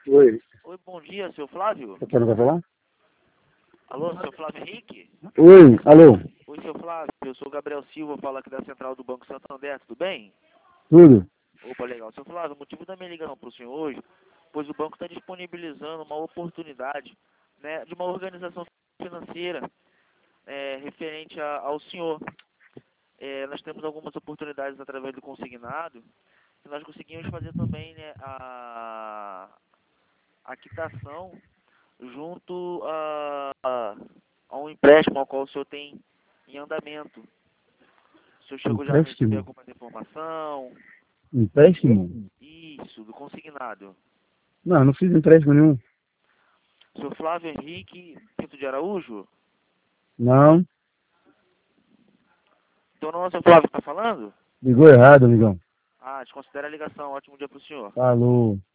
Oi. Oi, bom dia, seu Flávio. Você quer falar? Alô, seu Flávio Henrique? Oi, alô. Oi, seu Flávio, eu sou o Gabriel Silva, falo aqui da central do Banco Santander, tudo bem? Tudo? Opa, legal. Seu Flávio, o motivo da minha ligação para o senhor hoje, pois o banco está disponibilizando uma oportunidade, né, de uma organização financeira referente ao senhor. Nós temos algumas oportunidades através do consignado, que nós conseguimos fazer também, né, a quitação junto a um empréstimo ao qual o senhor tem em andamento. O senhor chegou já a receber Empréstimo? alguma informação? Empréstimo? Isso, do consignado. Não, não fiz empréstimo nenhum. Senhor Flávio Henrique Pinto de Araújo? Não. Então não é o senhor Flávio que está falando? Ligou errado, amigão. Ah, desconsidera a ligação. Ótimo dia para o senhor. Falou.